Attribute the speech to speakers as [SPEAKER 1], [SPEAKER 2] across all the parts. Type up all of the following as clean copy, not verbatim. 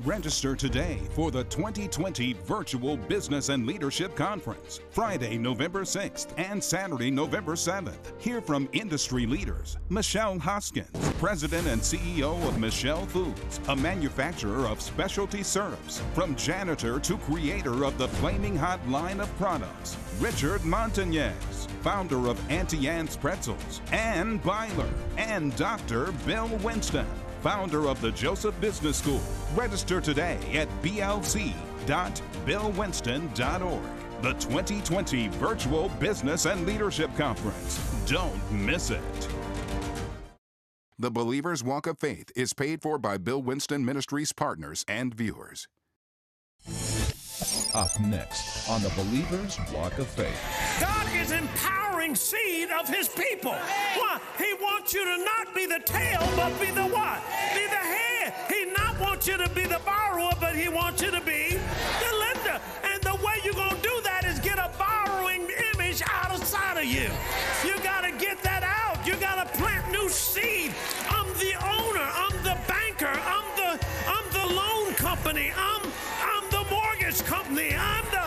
[SPEAKER 1] Register today for the 2020 Virtual Business and Leadership Conference, Friday, November 6th and Saturday, November 7th. Hear from industry leaders. Michelle Hoskins, President and CEO of Michelle Foods, a manufacturer of specialty syrups, from janitor to creator of the Flaming Hot line of products. Richard Montañez, founder of Auntie Anne's Pretzels, Ann Byler, and Dr. Bill Winston, founder of the Joseph Business School. Register today at blc.billwinston.org. The 2020 Virtual Business and Leadership Conference. Don't miss it. The Believer's Walk of Faith is paid for by Bill Winston Ministries partners and viewers.
[SPEAKER 2] Up next on the Believer's Walk of Faith.
[SPEAKER 3] God is empowering seed of his people. Why? He wants you to not be the tail, but be the what? Be the head. He not wants you to be the borrower, but he wants you to be the lender. And the way you're going to do that is get a borrowing image out of sight of you. You got to get that out. You got to plant new seed. I'm the owner. I'm the banker. I'm the loan company. I'm the mortgage company. I'm the...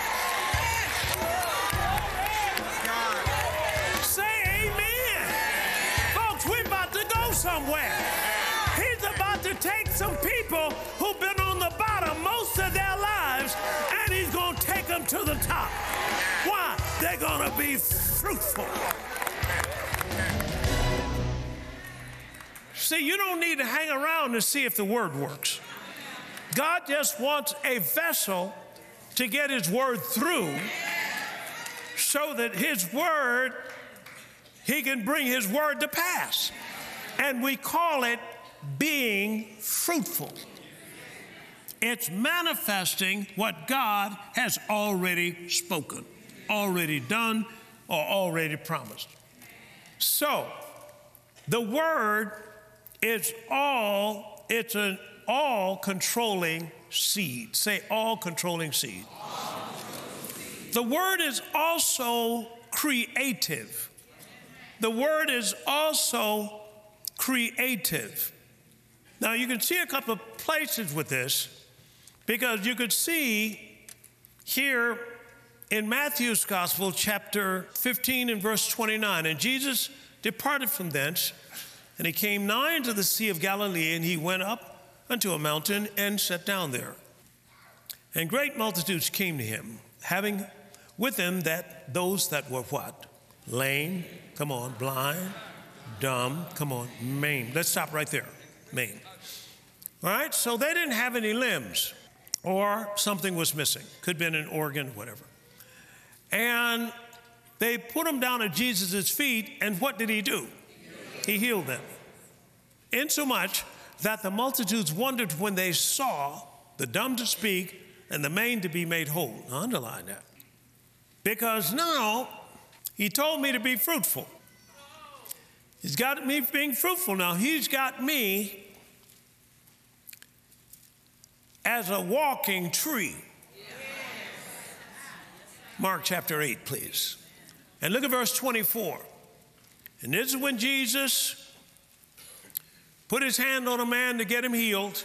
[SPEAKER 3] Say amen. Folks, we're about to go somewhere. He's about to take some people who've been on the bottom most of their lives, and he's going to take them to the top. Why? They're going to be fruitful. See, you don't need to hang around to see if the word works. God just wants a vessel to get his word through so that his word, he can bring his word to pass. And we call it being fruitful. It's manifesting what God has already spoken, already done, or already promised. So, the word is it's an all-controlling seed. Say all-controlling seed. The word is also creative. The word is also creative. Now, you can see a couple of places with this, because you could see here in Matthew's Gospel, chapter 15 and verse 29, and Jesus departed from thence, and he came nigh unto the Sea of Galilee, and he went up unto a mountain and sat down there. And great multitudes came to him, having with them those that were what? Lame, come on, blind, dumb, come on, maimed. Let's stop right there, maimed. All right, so they didn't have any limbs, or something was missing. Could have been an organ, whatever. And they put them down at Jesus' feet, and what did he do? He healed them. Insomuch that the multitudes wondered when they saw the dumb to speak and the maimed to be made whole. Now, underline that. Because now he told me to be fruitful. He's got me being fruitful now. He's got me as a walking tree. Mark chapter 8, please. And look at verse 24. And this is when Jesus put his hand on a man to get him healed.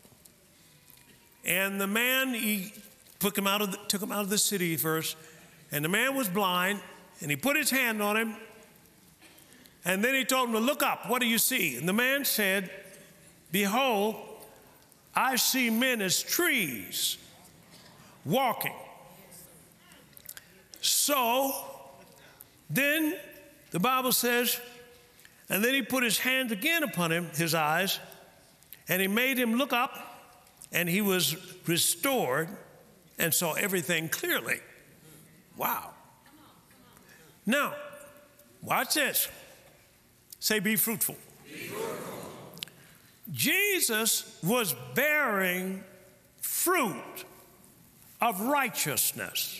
[SPEAKER 3] And the man, he took him out of the city first. And the man was blind, and he put his hand on him. And then he told him to look up. What do you see? And the man said, behold, I see men as trees walking. So then the Bible says, and then he put his hand again upon him, his eyes, and he made him look up, and he was restored and saw everything clearly. Wow. Now, watch this. Say, be fruitful. Be fruitful. Jesus was bearing fruit of righteousness.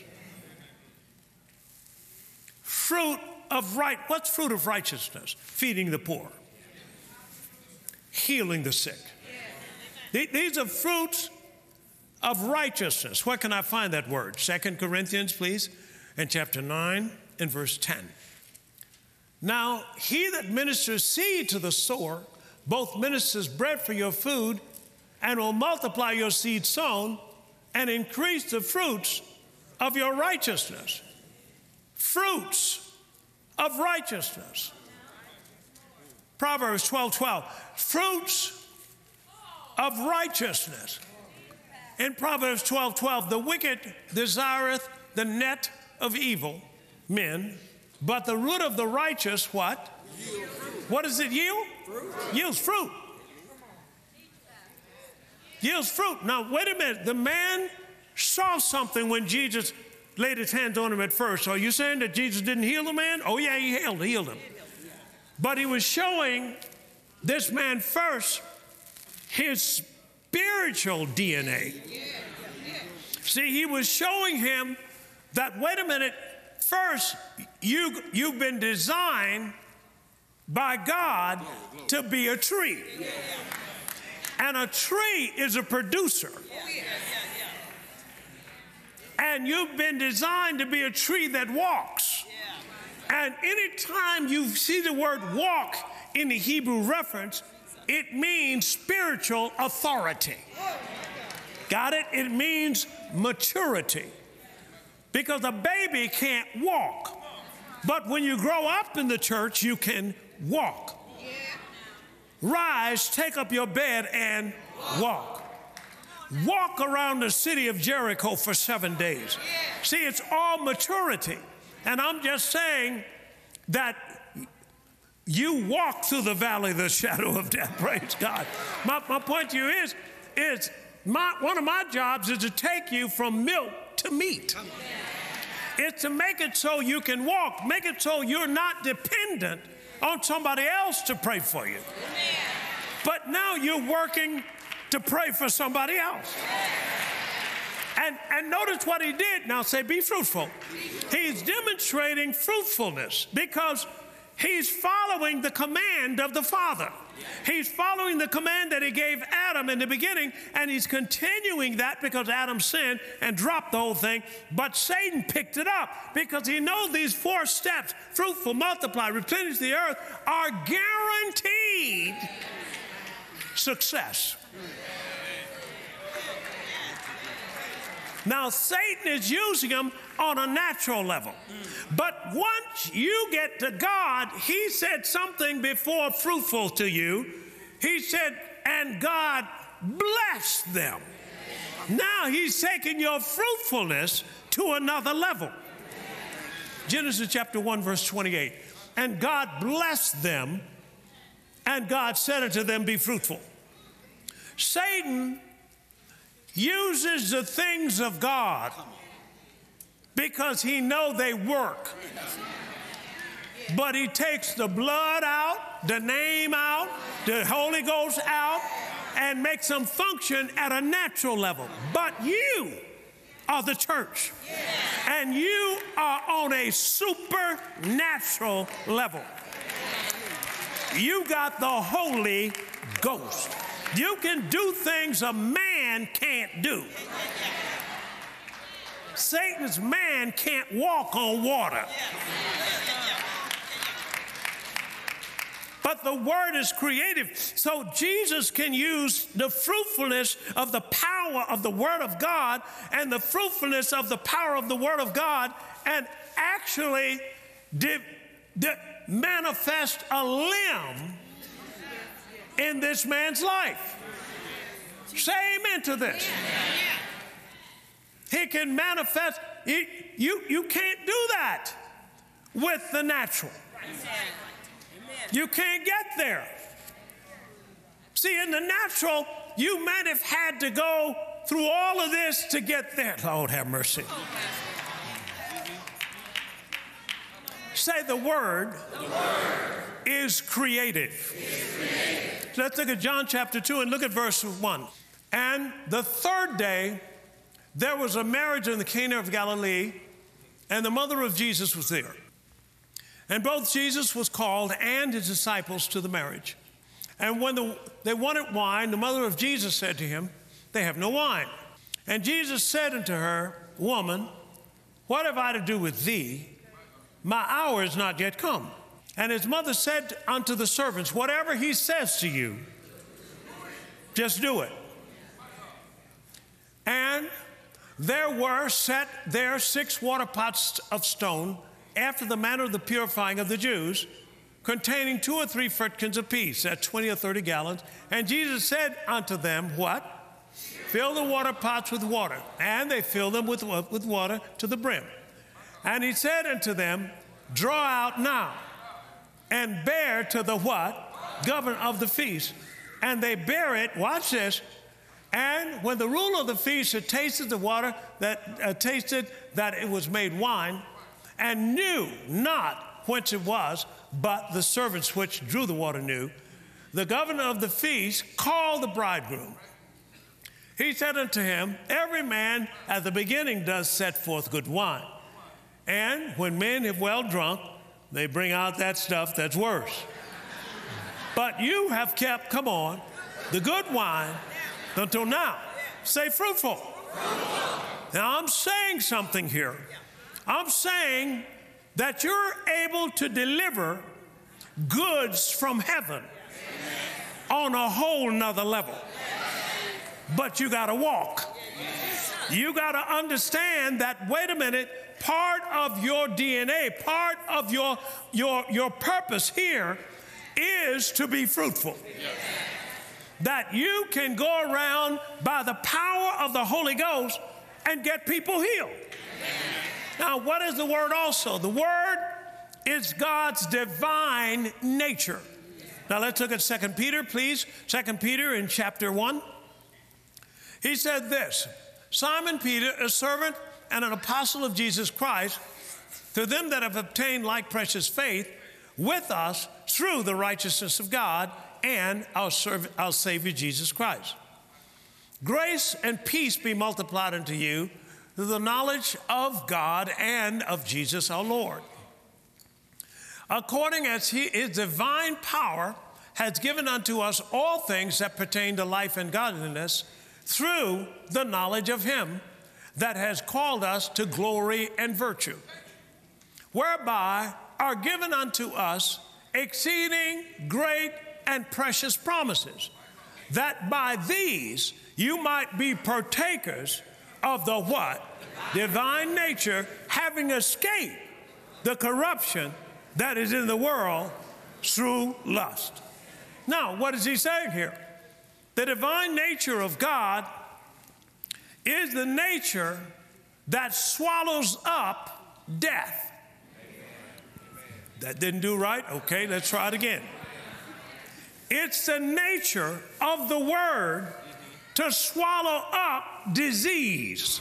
[SPEAKER 3] What's fruit of righteousness? Feeding the poor, healing the sick. These are fruits of righteousness. Where can I find that word? 2 Corinthians, please, and chapter 9 and verse 10. Now, he that ministers seed to the sower, both ministers bread for your food, and will multiply your seed sown and increase the fruits of your righteousness. Fruits of righteousness. Proverbs 12:12. Fruits of righteousness. In Proverbs 12:12, the wicked desireth the net of evil men, but the root of the righteous, what? What does it yield? Yields fruit. Yields fruit. Now, wait a minute. The man saw something when Jesus laid his hands on him at first. Are you saying that Jesus didn't heal the man? Oh, yeah, he healed him. But he was showing this man first his spiritual DNA. See, he was showing him that, wait a minute, first, you've been designed by God to be a tree. And a tree is a producer. And you've been designed to be a tree that walks. And anytime you see the word walk in the Hebrew reference, it means spiritual authority. Got it? It means maturity. Because a baby can't walk. But when you grow up in the church, you can walk. Rise, take up your bed, and walk. Walk around the city of Jericho for 7 days. See, it's all maturity. And I'm just saying that you walk through the valley of the shadow of death. Praise God. My point to you is one of my jobs is to take you from milk to meat. It's to make it so you can walk, make it so you're not dependent on somebody else to pray for you. But now you're working to pray for somebody else. And notice what he did. Now say, be fruitful. He's demonstrating fruitfulness because he's following the command of the Father. He's following the command that he gave Adam in the beginning, and he's continuing that because Adam sinned and dropped the whole thing. But Satan picked it up because he knows these 4 steps, fruitful, multiply, replenish the earth, are guaranteed success. Now, Satan is using them on a natural level. But once you get to God, he said something before fruitful to you. He said, and God blessed them. Now he's taking your fruitfulness to another level. Genesis chapter 1, verse 28. And God blessed them, and God said unto them, be fruitful. Satan uses the things of God because he knows they work. But he takes the blood out, the name out, the Holy Ghost out, and makes them function at a natural level. But you are the church, and you are on a supernatural level. You got the Holy Ghost. You can do things a man can't do. Satan's man can't walk on water. But the word is creative. So Jesus can use the fruitfulness of the power of the word of God and the fruitfulness of the power of the word of God and actually manifest a limb in this man's life. Say amen to this. He can manifest. You can't do that with the natural. You can't get there. See, in the natural, you might have had to go through all of this to get there. Lord have mercy. Say the word is creative. So let's look at John chapter 2 and look at verse 1. And the third day, there was a marriage in the Cana of Galilee, and the mother of Jesus was there. And both Jesus was called and his disciples to the marriage. And when they wanted wine, the mother of Jesus said to him, they have no wine. And Jesus said unto her, woman, what have I to do with thee? My hour is not yet come. And his mother said unto the servants, whatever he says to you, just do it. there were set there 6 water pots of stone, after the manner of the purifying of the Jews, containing 2 or 3 firkins apiece, that's 20 or 30 gallons. And Jesus said unto them, what? Fill the water pots with water. And they filled them with water to the brim. And he said unto them, draw out now, and bear to the what? Governor of the feast. And they bear it, watch this, and when the ruler of the feast had tasted the water, tasted that it was made wine, and knew not whence it was, but the servants which drew the water knew, the governor of the feast called the bridegroom. He said unto him, every man at the beginning does set forth good wine. And when men have well drunk, they bring out that stuff that's worse. But you have kept, come on, the good wine until now. Say fruitful. Now I'm saying something here. I'm saying that you're able to deliver goods from heaven on a whole nother level. But you got to walk. You got to understand that, wait a minute, part of your DNA, part of your purpose here is to be fruitful. That you can go around by the power of the Holy Ghost and get people healed. Now, what is the word also? The word is God's divine nature. Now, let's look at 2 Peter, please. 2 Peter in chapter 1. He said this, Simon Peter, a servant and an apostle of Jesus Christ, to them that have obtained like precious faith with us through the righteousness of God and our Savior Jesus Christ. Grace and peace be multiplied unto you through the knowledge of God and of Jesus our Lord, according as his divine power has given unto us all things that pertain to life and godliness, through the knowledge of him that has called us to glory and virtue, whereby are given unto us exceeding great and precious promises, that by these you might be partakers of the what? Divine nature, having escaped the corruption that is in the world through lust. Now, what is he saying here? The divine nature of God is the nature that swallows up death. That didn't do right? Okay, let's try it again. It's the nature of the word to swallow up disease.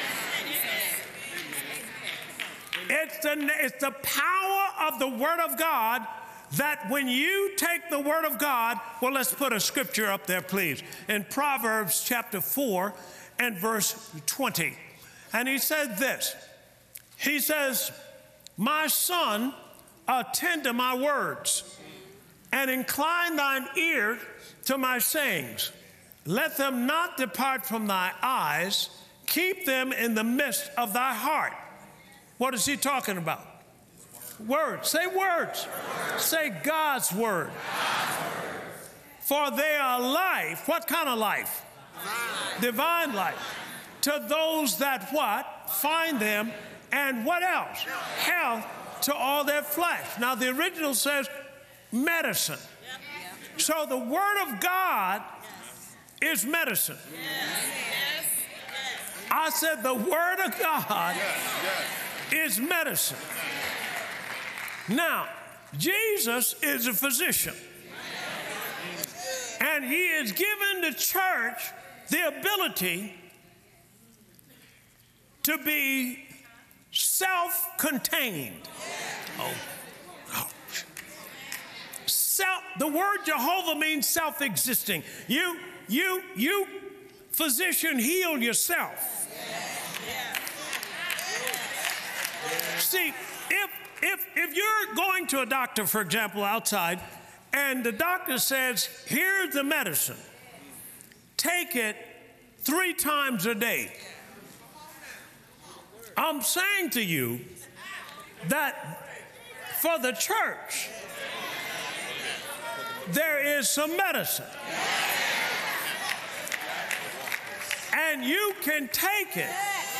[SPEAKER 3] It's the power of the word of God that when you take the word of God, well, let's put a scripture up there, please. In Proverbs chapter 4 and verse 20. And he said this. He says, my son, attend to my words, and incline thine ear to my sayings. Let them not depart from thy eyes. Keep them in the midst of thy heart. What is he talking about? Words. Say words. Say God's word. For they are life. What kind of life? Divine life. To those that what? Find them. And what else? Health to all their flesh. Now the original says medicine. So the word of God is medicine. I said the word of God is medicine. Now, Jesus is a physician. And he has given the church the ability to be self-contained. The word Jehovah means self-existing. You physician, heal yourself. See, if you're going to a doctor, for example, outside, and the doctor says, here's the medicine, take it 3 times a day. I'm saying to you that for the church, there is some medicine. And you can take it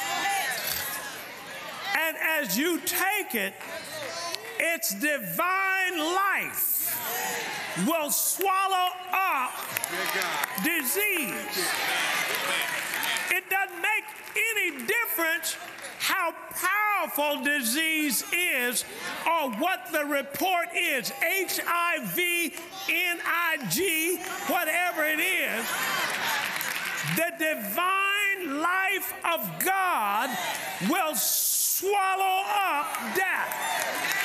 [SPEAKER 3] And as you take it, its divine life will swallow up disease. It doesn't make any difference how powerful disease is or what the report is, HIV, NIG, whatever it is. The divine life of God will swallow up death.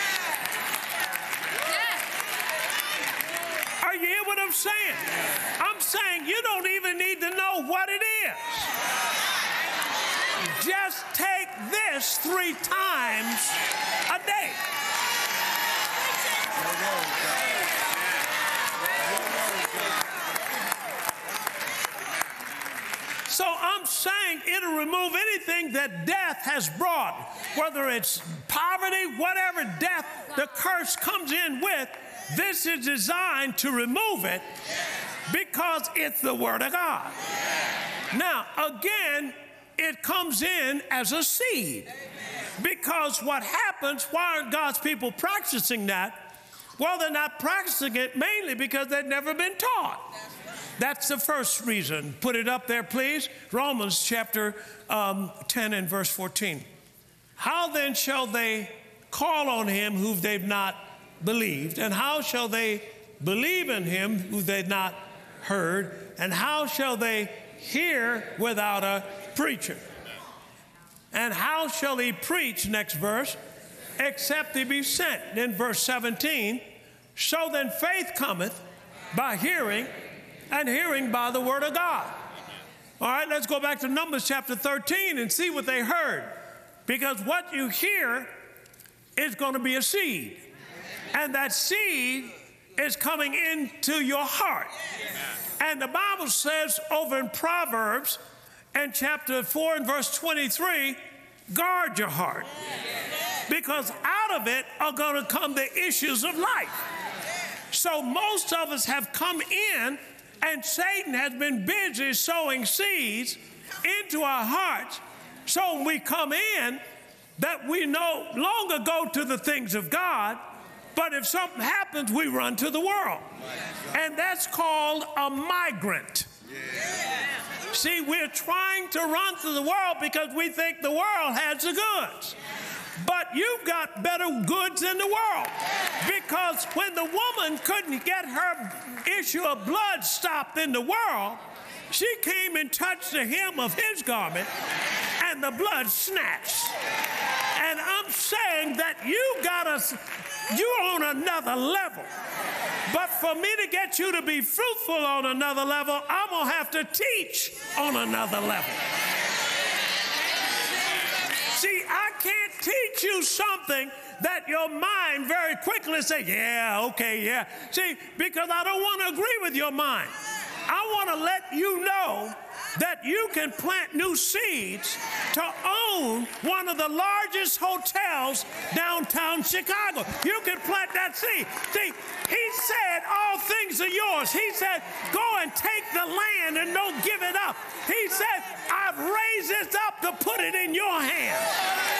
[SPEAKER 3] Are you hear what I'm saying? I'm saying you don't even need to know what it is. Just take this 3 times a day. So I'm saying it'll remove anything that death has brought, whether it's poverty, whatever death the curse comes in with. This is designed to remove it because it's the Word of God. Now, again, it comes in as a seed. Because what happens, why aren't God's people practicing that? Well, they're not practicing it mainly because they've never been taught. That's the first reason. Put it up there, please. Romans chapter 10 and verse 14. How then shall they call on him who they've not believed? And how shall they believe in him who they've not heard? And how shall they hear without a preacher? And how shall he preach, next verse, except he be sent? Then verse 17, so then faith cometh by hearing, and hearing by the word of God. All right, let's go back to Numbers chapter 13 and see what they heard. Because what you hear is going to be a seed. And that seed is coming into your heart. And the Bible says over in Proverbs and chapter 4 and verse 23, guard your heart. Because out of it are going to come the issues of life. So most of us have come in, and Satan has been busy sowing seeds into our hearts. So when we come in, that we no longer go to the things of God, but if something happens, we run to the world. And that's called a migrant. See, we're trying to run to the world because we think the world has the goods. But you've got better goods in the world. Because when the woman couldn't get her issue of blood stopped in the world, she came and touched the hem of his garment, and the blood snatched. And I'm saying that you're on another level. But for me to get you to be fruitful on another level, I'm going to have to teach on another level. See, I can't teach you something that your mind very quickly say, yeah, okay, yeah. See, because I don't want to agree with your mind. I want to let you know that you can plant new seeds to own one of the largest hotels downtown Chicago. You can plant that seed. See, he said all things are yours. He said, go and take the land and don't give it up. He said, I've raised this up to put it in your hands.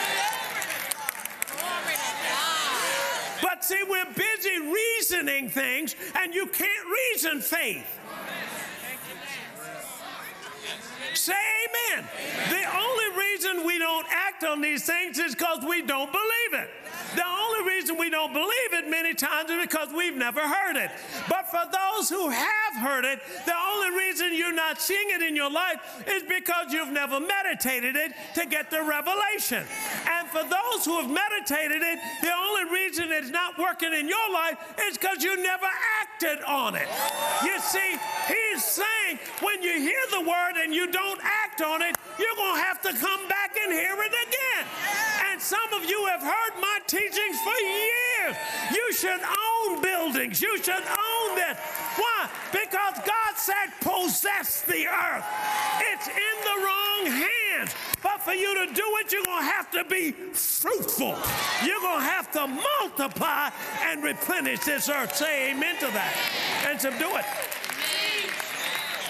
[SPEAKER 3] But see, we're busy reasoning things, and you can't reason faith. Say amen. The only reason we don't act on these things is because we don't believe it. The only reason we don't believe it many times is because we've never heard it. But for those who have heard it, the only reason you're not seeing it in your life is because you've never meditated it to get the revelation. And for those who have meditated it, the only reason it's not working in your life is because you never acted on it. You see, he's saying when you hear the word and you don't act on it, you're going to have to come back and hear it again. And some of you have heard my teachings for years. You should own buildings. You should own this. Why? Because God said, possess the earth. It's in the wrong hands. But for you to do it, you're going to have to be fruitful. You're going to have to multiply and replenish this earth. Say amen to that. And subdue it.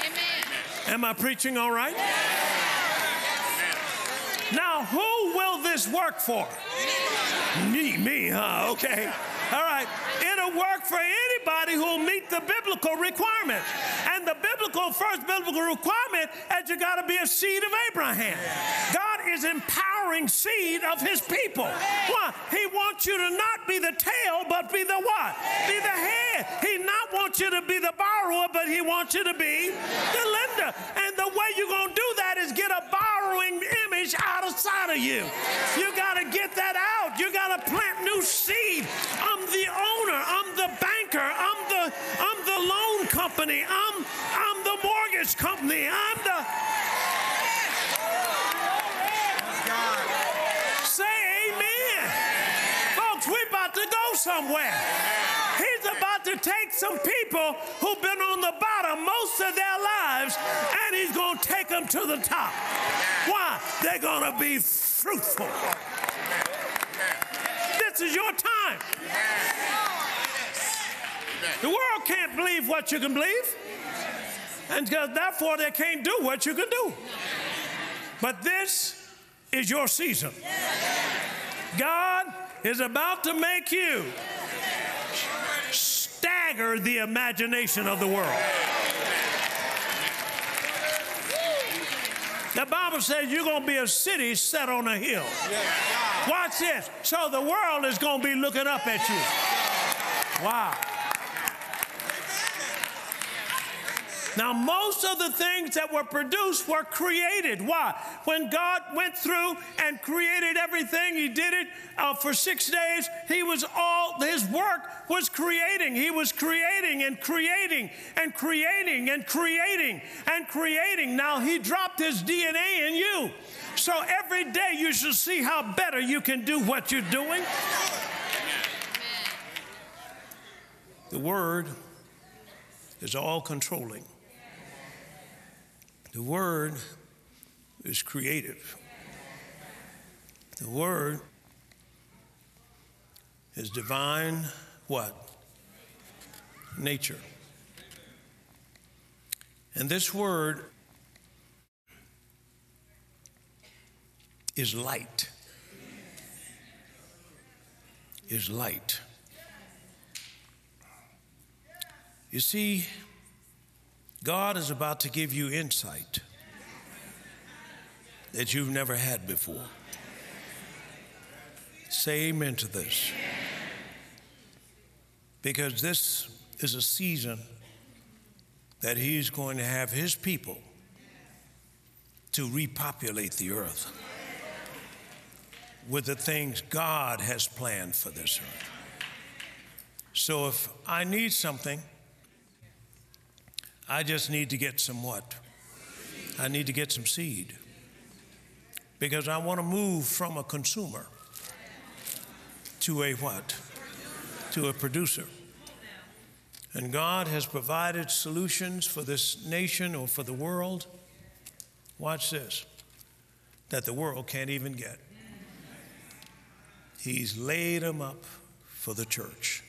[SPEAKER 3] Amen. Am I preaching all right? Now, who will this this work for? Me, huh? Okay. All right. It'll work for anybody who'll meet the biblical requirement. And the first biblical requirement is you got to be a seed of Abraham. God is empowering seed of his people. Why? He wants you to not be the tail, but be the what? Be the head. He not wants you to be the borrower, but he wants you to be the lender. And the way you're going to do that is get a borrowing image out of sight of you. You got to get that out. You got to plant new seed. I'm the owner. I'm the banker. I'm the loan company. I'm the mortgage company. Say amen. Folks, we're about to go somewhere. He's about to take some people who've been on the bottom most of their lives, and he's going to take them to the top. Why? They're going to be fruitful. This is your time. The world can't believe what you can believe, and therefore they can't do what you can do. But this is your season. God is about to make you stagger the imagination of the world. The Bible says you're going to be a city set on a hill. Watch this. So the world is going to be looking up at you. Wow. Now, most of the things that were produced were created. Why? When God went through and created everything, he did it for 6 days. His work was creating. He was creating and creating and creating and creating and creating. Now, he dropped his DNA in you. So every day you should see how better you can do what you're doing. The Word is all controlling. The Word is creative. The Word is divine what? Nature. And this Word is light. Is light. You see, God is about to give you insight that you've never had before. Say amen to this. Because this is a season that he's going to have his people to repopulate the earth with the things God has planned for this earth. So if I need something, I just need to get some what? I need to get some seed. Because I want to move from a consumer to a what? To a producer. And God has provided solutions for this nation or for the world. Watch this. That the world can't even get. He's laid them up for the church.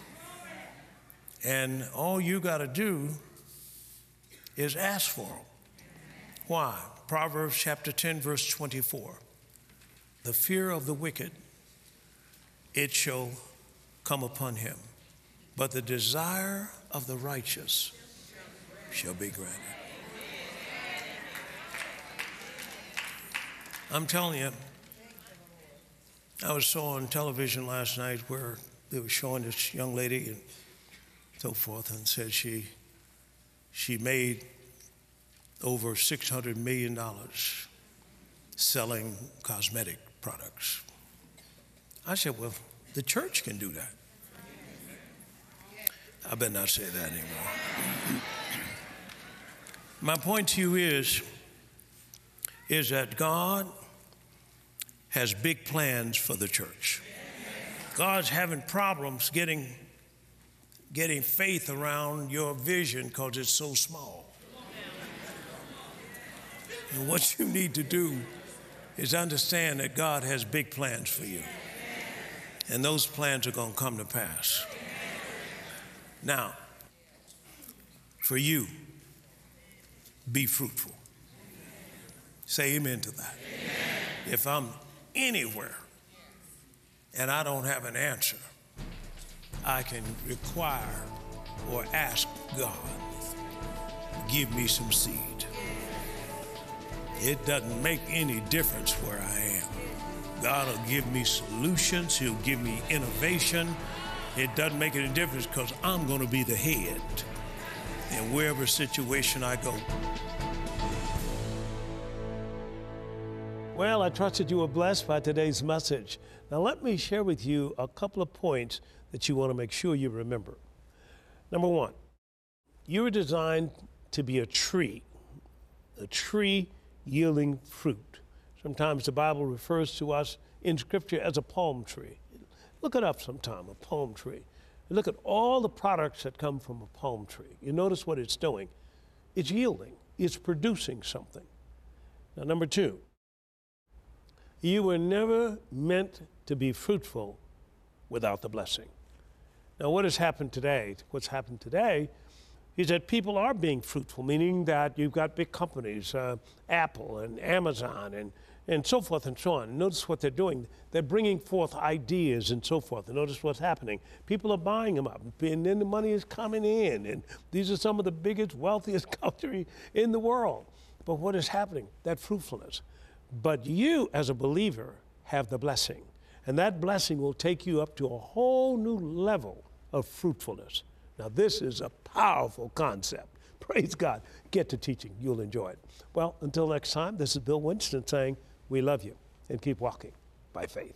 [SPEAKER 3] And all you got to do is ask for them. Why? Proverbs chapter 10, verse 24. The fear of the wicked, it shall come upon him, but the desire of the righteous shall be granted. I'm telling you, I saw on television last night where they were showing this young lady and so forth, and said she made over $600 million selling cosmetic products. I said, well, the church can do that. I better not say that anymore. My point to you is that God has big plans for the church. God's having problems getting faith around your vision because it's so small. And what you need to do is understand that God has big plans for you. And those plans are going to come to pass. Now, for you, be fruitful. Say amen to that. If I'm anywhere and I don't have an answer, I can require or ask God, give me some seed. It doesn't make any difference where I am. God will give me solutions. He'll give me innovation. It doesn't make any difference because I'm going to be the head in wherever situation I go. Well, I trust that you were blessed by today's message. Now, let me share with you a couple of points that you want to make sure you remember. Number one, you were designed to be a tree yielding fruit. Sometimes the Bible refers to us in Scripture as a palm tree. Look it up sometime, a palm tree. Look at all the products that come from a palm tree. You notice what it's doing. It's yielding. It's producing something. Now, number two, you were never meant to be fruitful without the blessing. Now, what has happened today? What's happened today is that people are being fruitful, meaning that you've got big companies, Apple and Amazon and so forth and so on. Notice what they're doing. They're bringing forth ideas and so forth. And notice what's happening. People are buying them up, and then the money is coming in. And these are some of the biggest, wealthiest countries in the world. But what is happening? That fruitfulness. But you, as a believer, have the blessing. And that blessing will take you up to a whole new level of fruitfulness. Now, this is a powerful concept. Praise God. Get to teaching. You'll enjoy it. Well, until next time, this is Bill Winston saying, we love you, and keep walking by faith.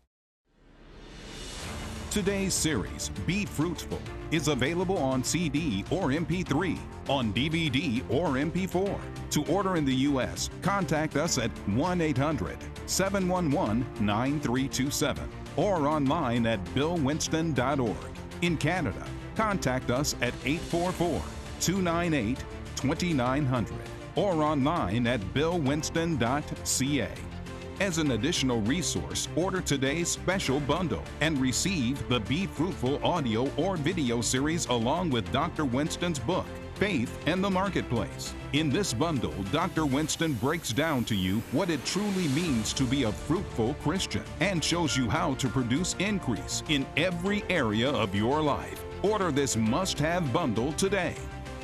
[SPEAKER 1] Today's series, Be Fruitful, is available on CD or MP3, on DVD or MP4. To order in the U.S., contact us at 1-800-711-9327 or online at billwinston.org. In Canada, contact us at 844-298-2900 or online at billwinston.ca. As an additional resource, order today's special bundle and receive the Be Fruitful audio or video series along with Dr. Winston's book, Faith and the Marketplace. In this bundle, Dr. Winston breaks down to you what it truly means to be a fruitful Christian and shows you how to produce increase in every area of your life. Order this must-have bundle today.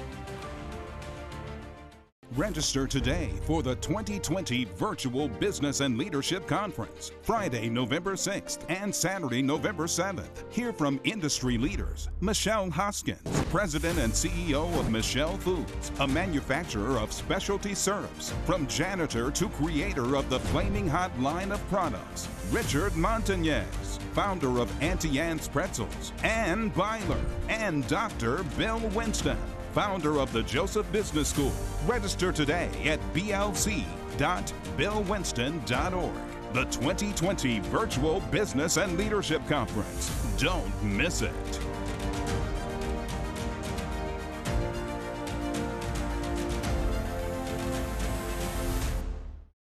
[SPEAKER 1] Register today for the 2020 Virtual Business and Leadership Conference, Friday, November 6th and Saturday, November 7th. Hear from industry leaders. Michelle Hoskins, President and CEO of Michelle Foods, a manufacturer of specialty syrups, from janitor to creator of the Flaming Hot line of products. Richard Montañez, founder of Auntie Anne's Pretzels, Ann Byler, and Dr. Bill Winston, founder of the Joseph Business School. Register today at blc.billwinston.org. The 2020 Virtual Business and Leadership Conference. Don't miss it.